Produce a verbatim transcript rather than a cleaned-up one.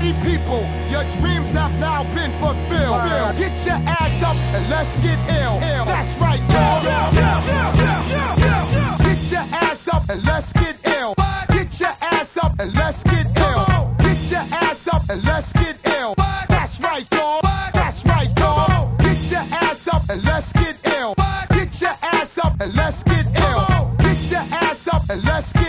Party people, your dreams have now been fulfilled. Wow. Get your ass up and let's get ill. Ill. That's right, y'all. Yeah, yeah, yeah, yeah, yeah, yeah. Get your ass up and let's get ill. What? Get your ass up and let's get ill. Get your ass up and let's get ill. What? That's right, y'all. That's right, y'all. Get your ass up and let's get ill. What? Get your ass up and let's get ill. Get your ass up and let's get